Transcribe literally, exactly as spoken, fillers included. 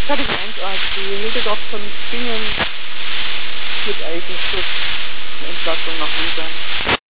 Fertig eins A, die Hildegard von Bingen mit Eigenschutz, eine Entlassung nach Ungarn.